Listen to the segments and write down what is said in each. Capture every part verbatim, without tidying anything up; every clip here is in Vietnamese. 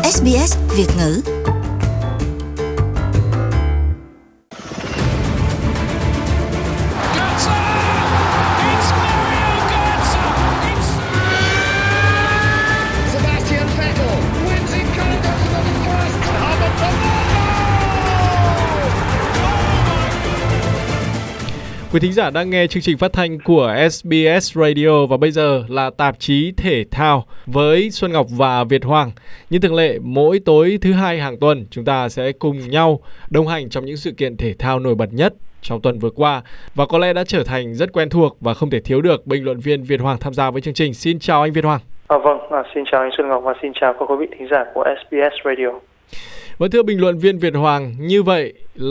ét bê ét Việt ngữ. Quý thính giả đang nghe chương trình phát thanh của ét bê ét Radio và bây giờ là tạp chí thể thao với Xuân Ngọc và Việt Hoàng. Như thường lệ, mỗi tối thứ hai hàng tuần chúng ta sẽ cùng nhau đồng hành trong những sự kiện thể thao nổi bật nhất trong tuần vừa qua và có lẽ đã trở thành rất quen thuộc và không thể thiếu được bình luận viên Việt Hoàng tham gia với chương trình. Xin chào anh Việt Hoàng. À, vâng, à, xin chào anh Xuân Ngọc và xin chào các quý vị thính giả của ét bê ét Radio. Vâng, thưa bình luận viên Việt Hoàng, như vậy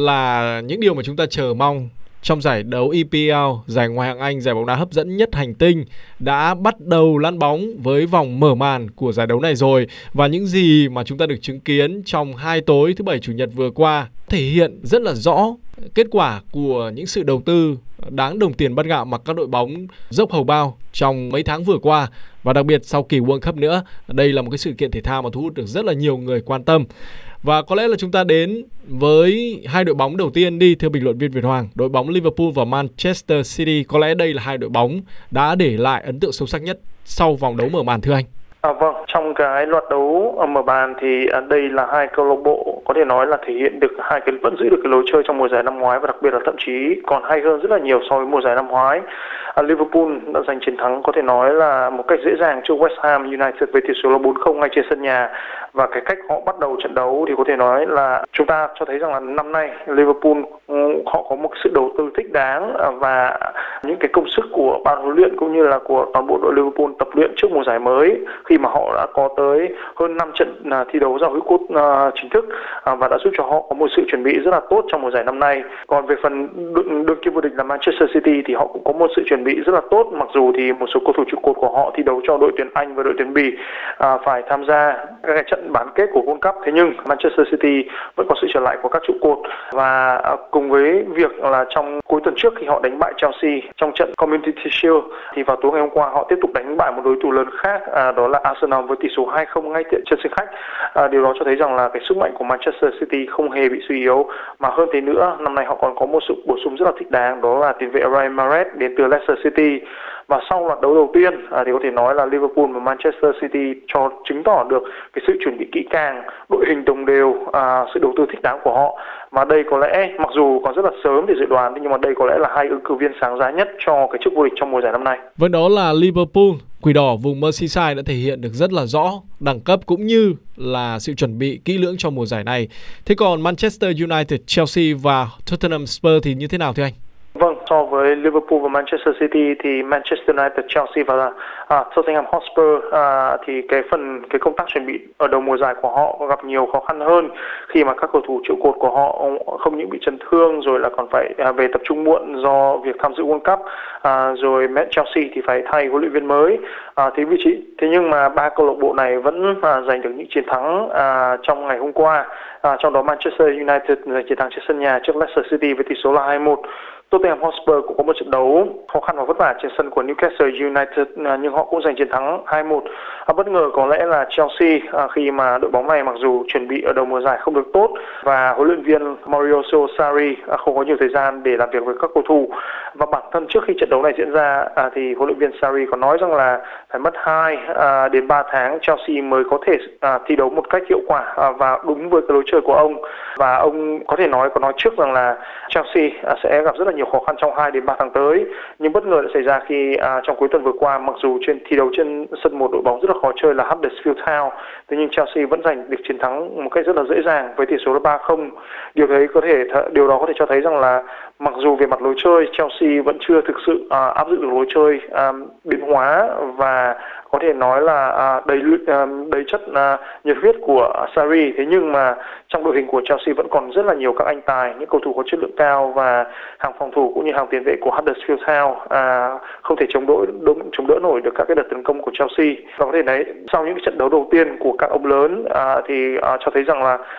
là những điều mà chúng ta chờ mong trong giải đấu e pê lờ, giải Ngoại hạng Anh, giải bóng đá hấp dẫn nhất hành tinh đã bắt đầu lăn bóng với vòng mở màn của giải đấu này rồi. Và những gì mà chúng ta được chứng kiến trong hai tối thứ Bảy Chủ nhật vừa qua thể hiện rất là rõ kết quả của những sự đầu tư đáng đồng tiền bát gạo mà các đội bóng dốc hầu bao trong mấy tháng vừa qua. Và đặc biệt sau kỳ World Cup nữa, đây là một cái sự kiện thể thao mà thu hút được rất là nhiều người quan tâm. Và có lẽ là chúng ta đến với hai đội bóng đầu tiên đi, thưa bình luận viên Việt Hoàng. Đội bóng Liverpool và Manchester City, có lẽ đây là hai đội bóng đã để lại ấn tượng sâu sắc nhất sau vòng đấu mở màn, thưa anh. À, vâng, trong cái loạt đấu mở màn thì đây là hai câu lạc bộ có thể nói là thể hiện được hai cái vẫn giữ được cái lối chơi trong mùa giải năm ngoái và đặc biệt là thậm chí còn hay hơn rất là nhiều so với mùa giải năm ngoái. À, Liverpool đã giành chiến thắng có thể nói là một cách dễ dàng trước West Ham United với tỷ số là bốn không ngay trên sân nhà, và cái cách họ bắt đầu trận đấu thì có thể nói là chúng ta cho thấy rằng là năm nay Liverpool họ có một sự đầu tư thích đáng và những cái công sức của ban huấn luyện cũng như là của toàn bộ đội Liverpool tập luyện trước mùa giải mới, khi mà họ đã có tới hơn năm trận thi đấu giao hữu cúp chính thức và đã giúp cho họ có một sự chuẩn bị rất là tốt trong mùa giải năm nay. Còn về phần đương, đương kim vô địch là Manchester City thì họ cũng có một sự chuẩn bị rất là tốt, mặc dù thì một số cầu thủ trụ cột của họ thi đấu cho đội tuyển Anh và đội tuyển Bỉ à, phải tham gia các trận bán kết của World Cup, thế nhưng Manchester City vẫn có sự trở lại của các trụ cột và à, cùng với việc là trong cuối tuần trước khi họ đánh bại Chelsea trong trận Community Shield thì vào tối ngày hôm qua họ tiếp tục đánh bại một đối thủ lớn khác, à, đó là Arsenal với tỷ số hai không ngay trên sân khách. À, điều đó cho thấy rằng là cái sức mạnh của Manchester City không hề bị suy yếu, mà hơn thế nữa năm nay họ còn có một sự bổ sung rất là thích đáng, đó là tiền vệ Ryan Mahrez đến từ Leicester City. Và sau loạt đấu đầu tiên à, thì có thể nói là Liverpool và Manchester City cho chứng tỏ được cái sự chuẩn bị kỹ càng, đội hình đồng đều, à, sự đầu tư thích đáng của họ. Và đây có lẽ mặc dù còn rất là sớm để dự đoán nhưng mà đây có lẽ là hai ứng cử viên sáng giá nhất cho cái chức vô địch trong mùa giải năm nay. Vâng, đó là Liverpool. Quỷ đỏ vùng Merseyside đã thể hiện được rất là rõ đẳng cấp cũng như là sự chuẩn bị kỹ lưỡng cho mùa giải này. Thế còn Manchester United, Chelsea và Tottenham Spurs thì như thế nào thưa anh? Vâng, so với Liverpool và Manchester City thì Manchester United, Chelsea và uh, Tottenham Hotspur uh, thì cái phần cái công tác chuẩn bị ở đầu mùa giải của họ gặp nhiều khó khăn hơn, khi mà các cầu thủ trụ cột của họ không những bị chấn thương rồi là còn phải uh, về tập trung muộn do việc tham dự World Cup, uh, rồi Chelsea thì phải thay huấn luyện viên mới. Uh, thế vị trí thế nhưng mà ba câu lạc bộ này vẫn uh, giành được những chiến thắng uh, trong ngày hôm qua. Uh, trong đó Manchester United giành chiến thắng trên sân nhà trước Leicester City với tỷ số là hai một. Tottenham Hotspur cũng có một trận đấu khó khăn và vất vả trên sân của Newcastle United nhưng họ cũng giành chiến thắng hai một. À, bất ngờ có lẽ là Chelsea à, khi mà đội bóng này mặc dù chuẩn bị ở đầu mùa giải không được tốt và huấn luyện viên Maurizio Sarri à, không có nhiều thời gian để làm việc với các cầu thủ, và bản thân trước khi trận đấu này diễn ra à, thì huấn luyện viên Sarri có nói rằng là phải mất hai à, đến ba tháng Chelsea mới có thể à, thi đấu một cách hiệu quả à, và đúng với cái lối chơi của ông, và ông có thể nói có nói trước rằng là Chelsea à, sẽ gặp rất là nhiều khó khăn trong hai đến ba tháng tới. Nhưng bất ngờ đã xảy ra khi à, trong cuối tuần vừa qua, mặc dù trên thi đấu trên sân một đội bóng rất là khó chơi là Huddersfield Town, thế nhưng Chelsea vẫn giành được chiến thắng một cách rất là dễ dàng với tỷ số là ba không. Điều đấy có thể điều đó có thể cho thấy rằng là mặc dù về mặt lối chơi Chelsea vẫn chưa thực sự à, áp dụng được lối chơi à, biến hóa và có thể nói là à, đầy à, đầy chất à, nhiệt huyết của Sarri, thế nhưng mà trong đội hình của Chelsea vẫn còn rất là nhiều các anh tài, những cầu thủ có chất lượng cao, và hàng phòng thủ cũng như hàng tiền vệ của Huddersfield Town à, không thể chống đỡ chống đỡ nổi được các cái đợt tấn công của Chelsea. Và có thể nói sau những trận đấu đầu tiên của các ông lớn à, thì à, cho thấy rằng là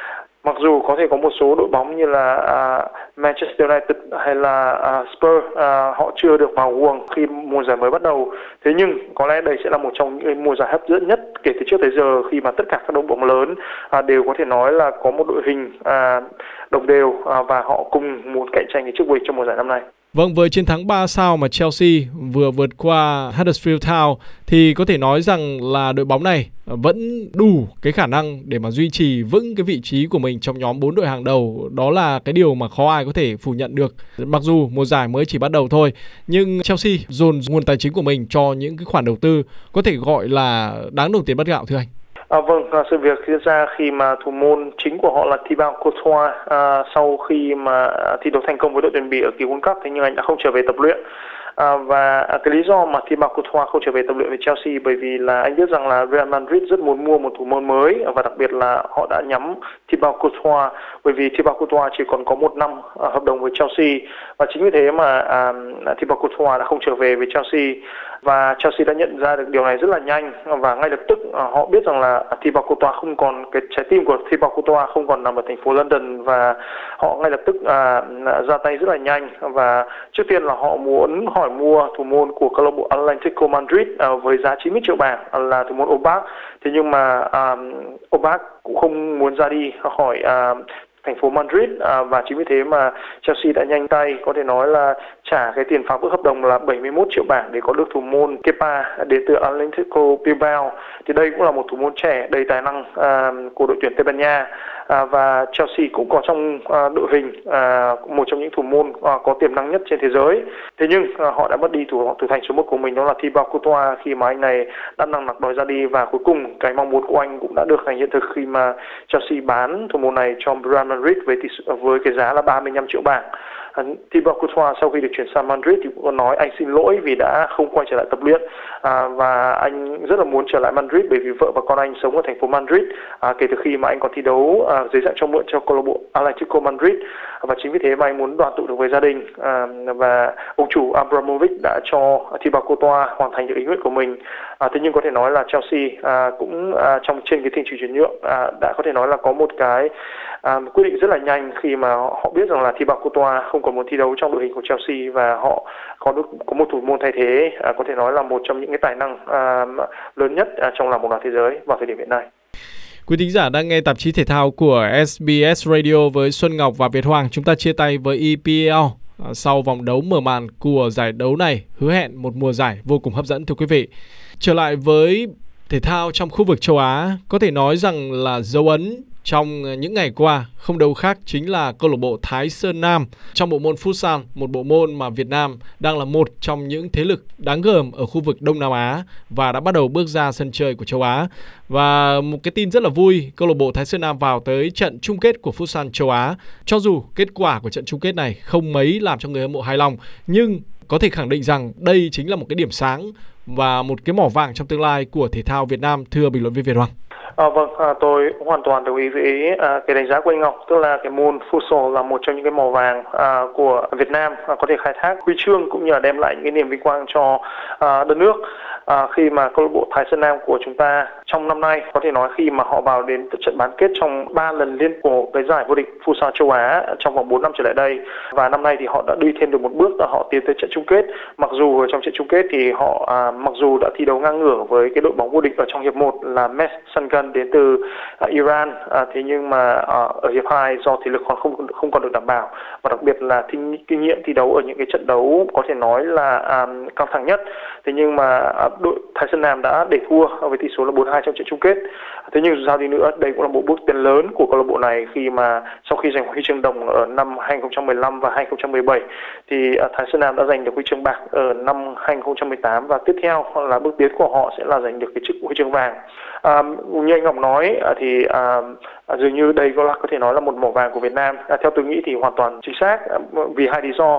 Mặc dù có thể có một số đội bóng như là uh, Manchester United hay là uh, Spurs uh, họ chưa được vào guồng khi mùa giải mới bắt đầu. Thế nhưng có lẽ đây sẽ là một trong những mùa giải hấp dẫn nhất kể từ trước tới giờ, khi mà tất cả các đội bóng lớn uh, đều có thể nói là có một đội hình uh, đồng đều uh, và họ cùng muốn cạnh tranh cái chức vô địch trong mùa giải năm nay. Vâng, với chiến thắng ba sao mà Chelsea vừa vượt qua Huddersfield Town thì có thể nói rằng là đội bóng này vẫn đủ cái khả năng để mà duy trì vững cái vị trí của mình trong nhóm bốn đội hàng đầu. Đó là cái điều mà khó ai có thể phủ nhận được. Mặc dù mùa giải mới chỉ bắt đầu thôi, nhưng Chelsea dồn nguồn tài chính của mình cho những cái khoản đầu tư có thể gọi là đáng đồng tiền bát gạo, thưa anh. À, vâng, à, sự việc diễn ra khi mà thủ môn chính của họ là Thibaut Courtois à, sau khi mà thi đấu thành công với đội tuyển Bỉ ở kỳ World Cup, thế nhưng anh đã không trở về tập luyện. À, và cái lý do mà Thibaut Courtois không trở về tập luyện với Chelsea bởi vì là anh biết rằng là Real Madrid rất muốn mua một thủ môn mới, và đặc biệt là họ đã nhắm Thibaut Courtois bởi vì Thibaut Courtois chỉ còn có một năm hợp đồng với Chelsea, và chính vì thế mà à, Thibaut Courtois đã không trở về với Chelsea. Và Chelsea đã nhận ra được điều này rất là nhanh, và ngay lập tức họ biết rằng là Thibaut Courtois không còn, cái trái tim của Thibaut Courtois không còn nằm ở thành phố London, và họ ngay lập tức à, ra tay rất là nhanh. Và trước tiên là họ muốn hỏi mua thủ môn của câu lạc bộ Atletico Madrid à, với giá chín mươi triệu bảng là thủ môn Oblak. Thế nhưng mà à, Oblak cũng không muốn ra đi khỏi à, thành phố Madrid, à, và chính vì thế mà Chelsea đã nhanh tay có thể nói là trả cái tiền phá vỡ hợp đồng là bảy mươi mốt triệu bảng để có được thủ môn Kepa đến từ Atletico Bilbao. Thì đây cũng là một thủ môn trẻ đầy tài năng à, của đội tuyển Tây Ban Nha. À, và Chelsea cũng có trong à, đội hình à, một trong những thủ môn à, có tiềm năng nhất trên thế giới. Thế nhưng à, họ đã mất đi thủ thủ thành số một của mình, đó là Thibaut Courtois, khi mà anh này đã nặng nặc đòi ra đi, và cuối cùng cái mong muốn của anh cũng đã được thành hiện thực khi mà Chelsea bán thủ môn này cho Real Madrid với với cái giá là ba mươi lăm triệu bảng. Thibaut Courtois sau khi được chuyển sang Madrid thì cũng có nói anh xin lỗi vì đã không quay trở lại tập luyện, à, và anh rất là muốn trở lại Madrid bởi vì vợ và con anh sống ở thành phố Madrid à, kể từ khi mà anh còn thi đấu à, dưới dạng cho mượn cho câu lạc bộ Atletico Madrid, và chính vì thế mà anh muốn đoàn tụ được với gia đình, à, và ông chủ Abramovich đã cho Thibaut Courtois hoàn thành được ý nguyện của mình. À, thế nhưng có thể nói là Chelsea à, cũng à, trong trên cái thị trường chuyển nhượng à, đã có thể nói là có một cái à, quyết định rất là nhanh khi mà họ biết rằng là Thibaut Courtois không còn muốn thi đấu trong đội hình của Chelsea, và họ có được có một thủ môn thay thế à, có thể nói là một trong những cái tài năng à, lớn nhất à, trong làng bóng đá thế giới vào thời điểm hiện nay. Quý thính giả đang nghe tạp chí thể thao của ét bê ét Radio với Xuân Ngọc và Việt Hoàng. Chúng ta chia tay với e pê lờ sau vòng đấu mở màn của giải đấu này, hứa hẹn một mùa giải vô cùng hấp dẫn, thưa quý vị. Trở lại với thể thao trong khu vực châu Á, có thể nói rằng là dấu ấn trong những ngày qua không đâu khác chính là câu lạc bộ Thái Sơn Nam trong bộ môn Futsal, một bộ môn mà Việt Nam đang là một trong những thế lực đáng gờm ở khu vực Đông Nam Á và đã bắt đầu bước ra sân chơi của châu Á. Và một cái tin rất là vui, câu lạc bộ Thái Sơn Nam vào tới trận chung kết của Futsal châu Á. Cho dù kết quả của trận chung kết này không mấy làm cho người hâm mộ hài lòng, nhưng có thể khẳng định rằng đây chính là một cái điểm sáng và một cái mỏ vàng trong tương lai của thể thao Việt Nam, thưa bình luận viên Việt Hoàng. À, vâng, à, tôi hoàn toàn đồng ý với à, cái đánh giá của anh Ngọc, tức là cái môn futsal là một trong những cái mỏ vàng à, của Việt Nam à, có thể khai thác huy chương cũng như là đem lại những cái niềm vinh quang cho à, đất nước. À, khi mà câu lạc bộ Thái Sơn Nam của chúng ta trong năm nay có thể nói khi mà họ vào đến trận bán kết trong ba lần liên của cái giải vô địch Futsal châu Á trong vòng bốn năm trở lại đây, và năm nay thì họ đã đi thêm được một bước là họ tiến tới trận chung kết. Mặc dù ở trong trận chung kết thì họ à, mặc dù đã thi đấu ngang ngửa với cái đội bóng vô địch ở trong hiệp một là Mes Sangan đến từ à, Iran, à, thế nhưng mà à, ở hiệp hai do thể lực còn không không còn được đảm bảo, và đặc biệt là kinh, kinh nghiệm thi đấu ở những cái trận đấu có thể nói là à, căng thẳng nhất, thế nhưng mà à, đội Thái Sơn Nam đã để thua với tỷ số là bốn hai trong trận chung kết. Thế nhưng dù sao đi nữa, đây cũng là một bước tiến lớn của câu lạc bộ này khi mà sau khi giành huy chương đồng ở năm hai không một lăm và hai không một bảy thì Thái Sơn Nam đã giành được huy chương bạc ở năm hai không một tám, và tiếp theo là bước tiến của họ sẽ là giành được cái chức huy chương vàng. À, như anh Ngọc nói thì à, dường như đây có là có thể nói là một mỏ vàng của Việt Nam. À, theo tôi nghĩ thì hoàn toàn chính xác, vì hai lý do.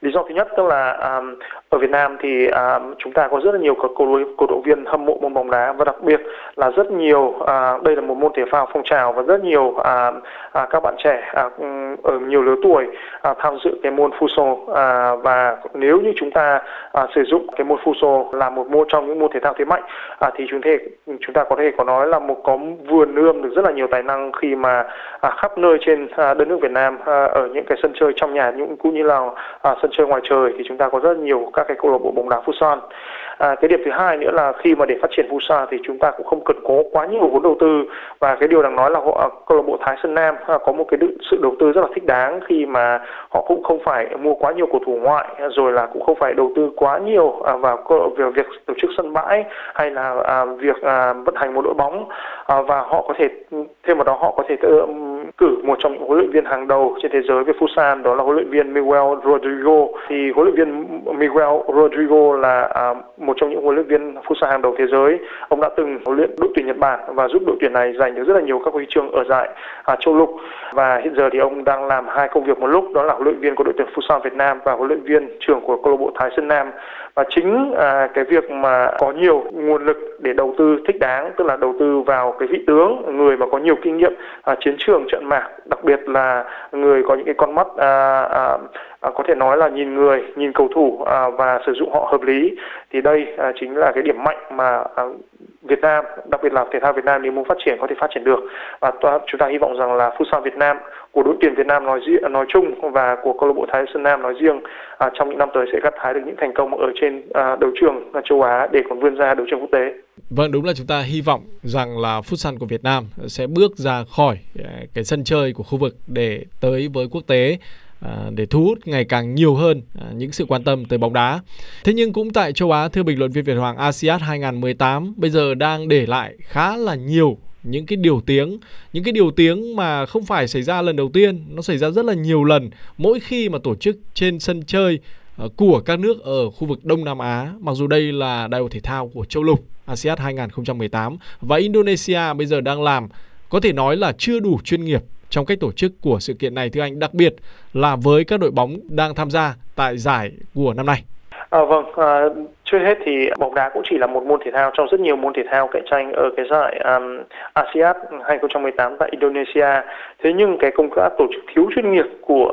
Lý do thứ nhất tức là um, ở Việt Nam thì um, chúng ta có rất là nhiều các cổ, cổ động viên hâm mộ môn bóng đá, và đặc biệt là rất nhiều uh, đây là một môn thể thao phong trào, và rất nhiều uh, uh, các bạn trẻ uh, ở nhiều lứa tuổi uh, tham dự cái môn futsal, uh, và nếu như chúng ta uh, sử dụng cái môn futsal là một môn trong những môn thể thao thế mạnh uh, thì chúng thể chúng ta có thể có nói là một có vườn ươm được rất là nhiều tài năng, khi mà uh, khắp nơi trên uh, đất nước Việt Nam uh, ở những cái sân chơi trong nhà những cũng như là uh, sân chơi ngoài trời thì chúng ta có rất nhiều các cái câu lạc bộ bóng đá futsal. À, cái điểm thứ hai nữa là khi mà để phát triển futsal thì chúng ta cũng không cần có quá nhiều vốn đầu tư, và cái điều đáng nói là họ câu lạc bộ Thái Sơn Nam à, có một cái sự đầu tư rất là thích đáng, khi mà họ cũng không phải mua quá nhiều cầu thủ ngoại, rồi là cũng không phải đầu tư quá nhiều à, vào việc, việc tổ chức sân bãi hay là à, việc à, vận hành một đội bóng, à, và họ có thể thêm vào đó họ có thể tự, cử một trong những huấn luyện viên hàng đầu trên thế giới về futsal, đó là huấn luyện viên Miguel Rodrigo. Thì huấn luyện viên Miguel Rodrigo là à, một trong những huấn luyện viên futsal hàng đầu thế giới. Ông đã từng huấn luyện đội tuyển Nhật Bản và giúp đội tuyển này giành được rất là nhiều các huy chương ở giải à, châu lục. Và hiện giờ thì ông đang làm hai công việc một lúc, đó là huấn luyện viên của đội tuyển futsal Việt Nam và huấn luyện viên trưởng của câu lạc bộ Thái Sơn Nam. Và chính à, cái việc mà có nhiều nguồn lực để đầu tư thích đáng, tức là đầu tư vào cái vị tướng, người mà có nhiều kinh nghiệm à, chiến trường trận mạc, đặc biệt là người có những cái con mắt à, à, à, có thể nói là nhìn người, nhìn cầu thủ à, và sử dụng họ hợp lý, thì đây à, chính là cái điểm mạnh mà à, Việt Nam, đặc biệt là thể thao Việt Nam nếu muốn phát triển có thể phát triển được. Và chúng ta hy vọng rằng là futsal Việt Nam của đội tuyển Việt Nam nói riêng, nói chung và của câu lạc bộ Thái Sơn Nam nói riêng à, trong những năm tới sẽ gặt hái được những thành công ở trên à, đấu trường châu Á để còn vươn ra đấu trường quốc tế. Vâng, đúng là chúng ta hy vọng rằng là futsal của Việt Nam sẽ bước ra khỏi cái sân chơi của khu vực để tới với quốc tế, để thu hút ngày càng nhiều hơn những sự quan tâm tới bóng đá. Thế nhưng cũng tại châu Á, thưa bình luận viên Việt Hoàng, a si át hai không một tám bây giờ đang để lại khá là nhiều những cái điều tiếng, những cái điều tiếng mà không phải xảy ra lần đầu tiên, nó xảy ra rất là nhiều lần mỗi khi mà tổ chức trên sân chơi của các nước ở khu vực Đông Nam Á, mặc dù đây là đại hội thể thao của châu lục a si át hai không một tám, và Indonesia bây giờ đang làm có thể nói là chưa đủ chuyên nghiệp trong cách tổ chức của sự kiện này, thưa anh, đặc biệt là với các đội bóng đang tham gia tại giải của năm nay. À, vâng, à, trước hết thì bóng đá cũng chỉ là một môn thể thao trong rất nhiều môn thể thao cạnh tranh ở cái giải um, a si át hai không một tám tại Indonesia. Thế nhưng cái công tác tổ chức thiếu chuyên nghiệp của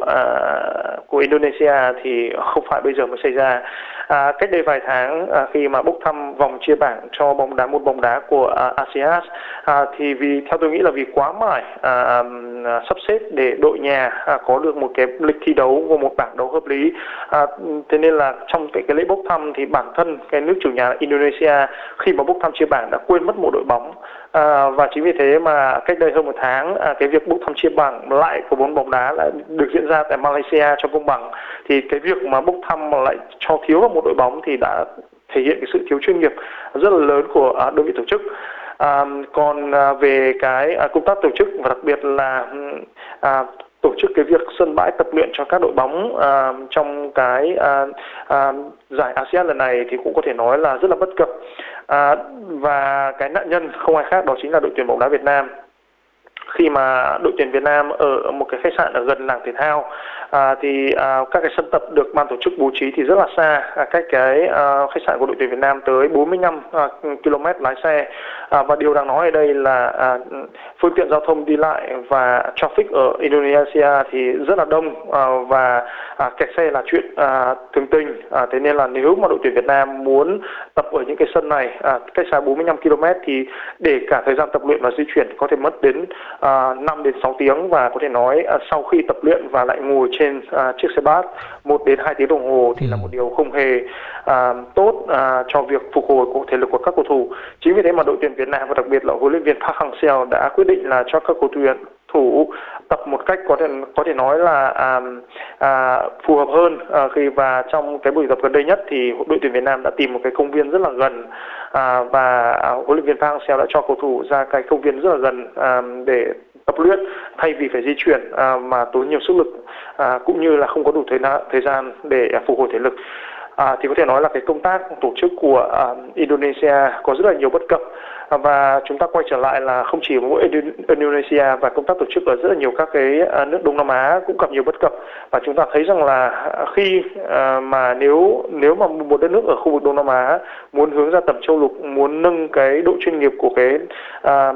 uh, của Indonesia thì không phải bây giờ mới xảy ra. À, cách đây vài tháng à, khi mà bốc thăm vòng chia bảng cho bóng đá môn bóng đá của à, a si át à, thì vì theo tôi nghĩ là vì quá mải à, à, sắp xếp để đội nhà à, có được một cái lịch thi đấu và một bảng đấu hợp lý, à, thế nên là trong cái, cái lễ bốc thăm thì bản thân cái nước chủ nhà Indonesia khi mà bốc thăm chia bảng đã quên mất một đội bóng. À, và chính vì thế mà cách đây hơn một tháng à, cái việc bốc thăm chia bảng lại của môn bóng đá lại được diễn ra tại Malaysia cho công bằng, thì cái việc mà bốc thăm mà lại cho thiếu vào một đội bóng thì đã thể hiện cái sự thiếu chuyên nghiệp rất là lớn của à, đơn vị tổ chức. À, còn à, về cái à, công tác tổ chức và đặc biệt là à, tổ chức cái việc sân bãi tập luyện cho các đội bóng à, trong cái à, à, giải a si át lần này thì cũng có thể nói là rất là bất cập. À, và cái nạn nhân không ai khác đó chính là đội tuyển bóng đá Việt Nam. Khi mà đội tuyển Việt Nam ở một cái khách sạn ở gần làng thể thao à, thì à, các cái sân tập được ban tổ chức bố trí thì rất là xa, à, cách cái à, khách sạn của đội tuyển Việt Nam tới bốn mươi lăm à, ki lô mét lái xe. À, và điều đáng nói ở đây là à, phương tiện giao thông đi lại và traffic ở Indonesia thì rất là đông, à, và à, kẹt xe là chuyện à, thường tình. À, thế nên là nếu mà đội tuyển Việt Nam muốn tập ở những cái sân này à, cách xa bốn mươi lăm ki lô mét thì để cả thời gian tập luyện và di chuyển có thể mất đến à, năm đến sáu tiếng, và có thể nói à, sau khi tập luyện và lại ngồi trên à, chiếc xe bus một đến hai tiếng đồng hồ thì là một điều không hề à, tốt à, cho việc phục hồi của thể lực của các cầu thủ. Chính vì thế mà đội tuyển Việt Nam và đặc biệt là huấn luyện viên Park Hang-seo đã quyết định là cho các cầu thủ tập một cách có thể có thể nói là à, à, phù hợp hơn. À, khi và trong cái buổi tập gần đây nhất thì đội tuyển Việt Nam đã tìm một cái công viên rất là gần, à, và à, huấn luyện viên Park Hang-seo đã cho cầu thủ ra cái công viên rất là gần à, để tập luyện thay vì phải di chuyển à, mà tốn nhiều sức lực, à, cũng như là không có đủ thời, thời gian để à, phục hồi thể lực. À, thì có thể nói là cái công tác tổ chức của à, Indonesia có rất là nhiều bất cập. Và chúng ta quay trở lại là không chỉ mỗi Indonesia và công tác tổ chức ở rất là nhiều các cái nước Đông Nam Á cũng gặp nhiều bất cập, và chúng ta thấy rằng là khi mà nếu nếu mà một đất nước ở khu vực Đông Nam Á muốn hướng ra tầm châu lục, muốn nâng cái độ chuyên nghiệp của cái à,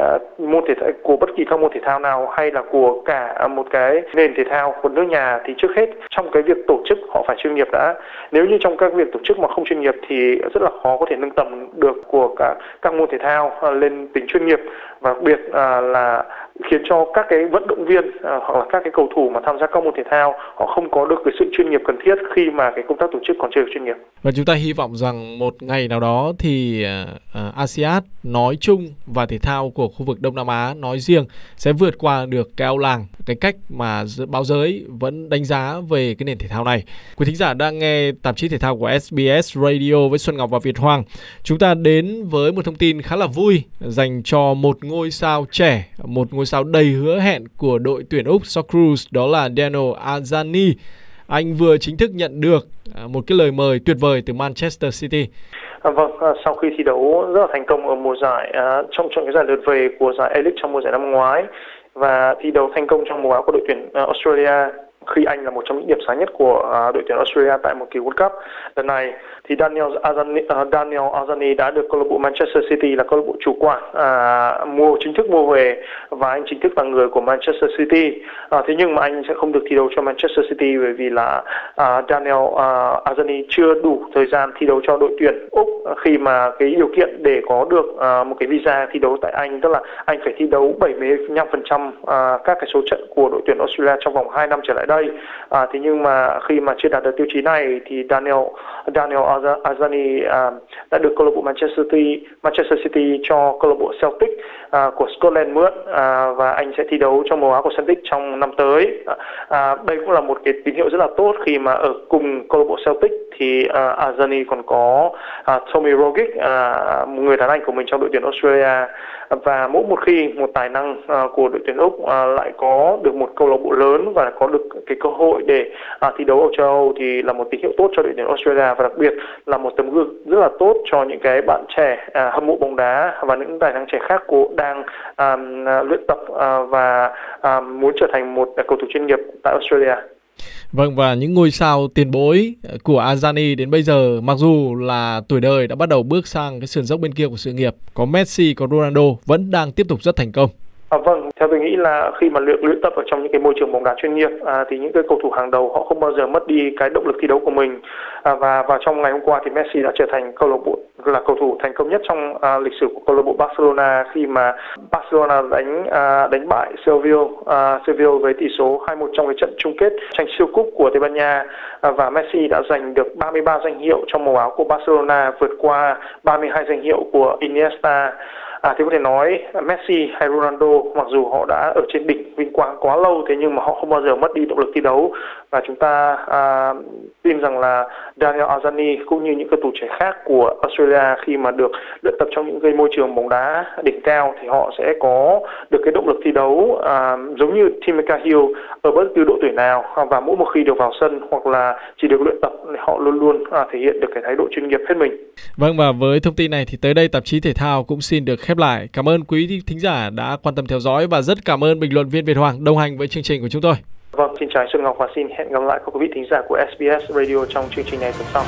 môn thể thao, của bất kỳ các môn thể thao nào hay là của cả một cái nền thể thao của nước nhà, thì trước hết trong cái việc tổ chức họ phải chuyên nghiệp đã. Nếu như trong các việc tổ chức mà không chuyên nghiệp thì rất là khó có thể nâng tầm được của cả các môn thể thao lên tính chuyên nghiệp, và đặc biệt à, là khiến cho các cái vận động viên à, hoặc là các cái cầu thủ mà tham gia các môn thể thao họ không có được cái sự chuyên nghiệp cần thiết khi mà cái công tác tổ chức còn chưa được chuyên nghiệp. Và chúng ta hy vọng rằng một ngày nào đó thì uh, a sê an nói chung và thể thao của khu vực Đông Nam Á nói riêng sẽ vượt qua được cái ao làng, cái cách mà báo giới vẫn đánh giá về cái nền thể thao này. Quý thính giả đang nghe tạp chí thể thao của ét bê ét Radio với Xuân Ngọc và Việt Hoàng. Chúng ta đến với một thông tin khá là vui dành cho một ngôi sao trẻ, một ngôi sao đầy hứa hẹn của đội tuyển Úc Socceroos, đó là Daniel Arzani. Anh vừa chính thức nhận được một cái lời mời tuyệt vời từ Manchester City. À, vâng, à, sau khi thi đấu rất là thành công ở mùa giải à, trong trong cái giải lượt về của giải A-League trong mùa giải năm ngoái và thi đấu thành công trong màu áo của đội tuyển uh, Australia, khi anh là một trong những điểm sáng nhất của uh, đội tuyển Australia tại một kỳ World Cup lần này, thì Daniel Arzani, uh, Daniel Arzani đã được câu lạc bộ Manchester City là câu lạc bộ chủ quản uh, mua chính thức mua về, và anh chính thức là người của Manchester City. Uh, thế nhưng mà anh sẽ không được thi đấu cho Manchester City bởi vì là uh, Daniel uh, Arzani chưa đủ thời gian thi đấu cho đội tuyển Úc, khi mà cái điều kiện để có được uh, một cái visa thi đấu tại Anh, tức là anh phải thi đấu bảy mươi lăm phần trăm uh, các cái số trận của đội tuyển Australia trong vòng hai năm trở lại đây. À, thế nhưng mà khi mà chưa đạt được tiêu chí này thì Daniel Daniel Arzani à, đã được câu lạc bộ Manchester City Manchester City cho câu lạc bộ Celtic à, của Scotland mượn, à, và anh sẽ thi đấu trong màu áo của Celtic trong năm tới. À, đây cũng là một cái tín hiệu rất là tốt khi mà ở cùng câu lạc bộ Celtic thì à, Arzani còn có à, Tommy Rogic, à, một người đàn anh của mình trong đội tuyển Australia. Và mỗi một khi một tài năng uh, của đội tuyển Úc uh, lại có được một câu lạc bộ lớn và có được cái cơ hội để uh, thi đấu ở châu Âu thì là một tín hiệu tốt cho đội tuyển Australia, và đặc biệt là một tấm gương rất là tốt cho những cái bạn trẻ uh, hâm mộ bóng đá và những tài năng trẻ khác của đang um, uh, luyện tập uh, và uh, muốn trở thành một uh, cầu thủ chuyên nghiệp tại Australia. Vâng, và những ngôi sao tiền bối của Arzani đến bây giờ, mặc dù là tuổi đời đã bắt đầu bước sang cái sườn dốc bên kia của sự nghiệp, có Messi, có Ronaldo, vẫn đang tiếp tục rất thành công. À, vâng, theo tôi nghĩ là khi mà luyện luyện tập ở trong những cái môi trường bóng đá chuyên nghiệp à, thì những cái cầu thủ hàng đầu họ không bao giờ mất đi cái động lực thi đấu của mình, à, và và trong ngày hôm qua thì Messi đã trở thành câu lạc bộ là cầu thủ thành công nhất trong à, lịch sử của câu lạc bộ Barcelona, khi mà Barcelona đánh à, đánh bại Sevilla à, Sevilla với tỷ số hai một trong cái trận chung kết tranh siêu cúp của Tây Ban Nha, à, và Messi đã giành được ba mươi ba danh hiệu trong màu áo của Barcelona, vượt qua ba mươi hai danh hiệu của Iniesta. À, thì có thể nói Messi hay Ronaldo mặc dù họ đã ở trên đỉnh vinh quang quá lâu, thế nhưng mà họ không bao giờ mất đi động lực thi đấu, và chúng ta à, tin rằng là Daniel Arzani cũng như những cầu thủ trẻ khác của Australia khi mà được luyện tập trong những cái môi trường bóng đá đỉnh cao thì họ sẽ có được cái động lực thi đấu à, giống như Tim Cahill ở bất cứ độ tuổi nào, và mỗi một khi được vào sân hoặc là chỉ được luyện tập họ luôn luôn à, thể hiện được cái thái độ chuyên nghiệp hết mình. Vâng, và với thông tin này thì tới đây tạp chí thể thao cũng xin được khép lại. Cảm ơn quý thính giả đã quan tâm theo dõi và rất cảm ơn bình luận viên Việt Hoàng đồng hành với chương trình của chúng tôi. Vâng, xin chào Xuân Ngọc và xin hẹn gặp lại các quý vị thính giả của ét bê ét Radio trong chương trình này tuần sau.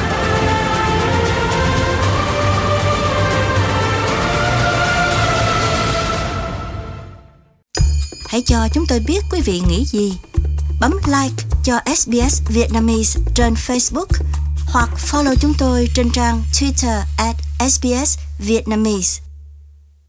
Hãy cho chúng tôi biết quý vị nghĩ gì. Bấm like cho ét bê ét Vietnamese trên Facebook hoặc follow chúng tôi trên trang Twitter at ét bê ét Vietnamese.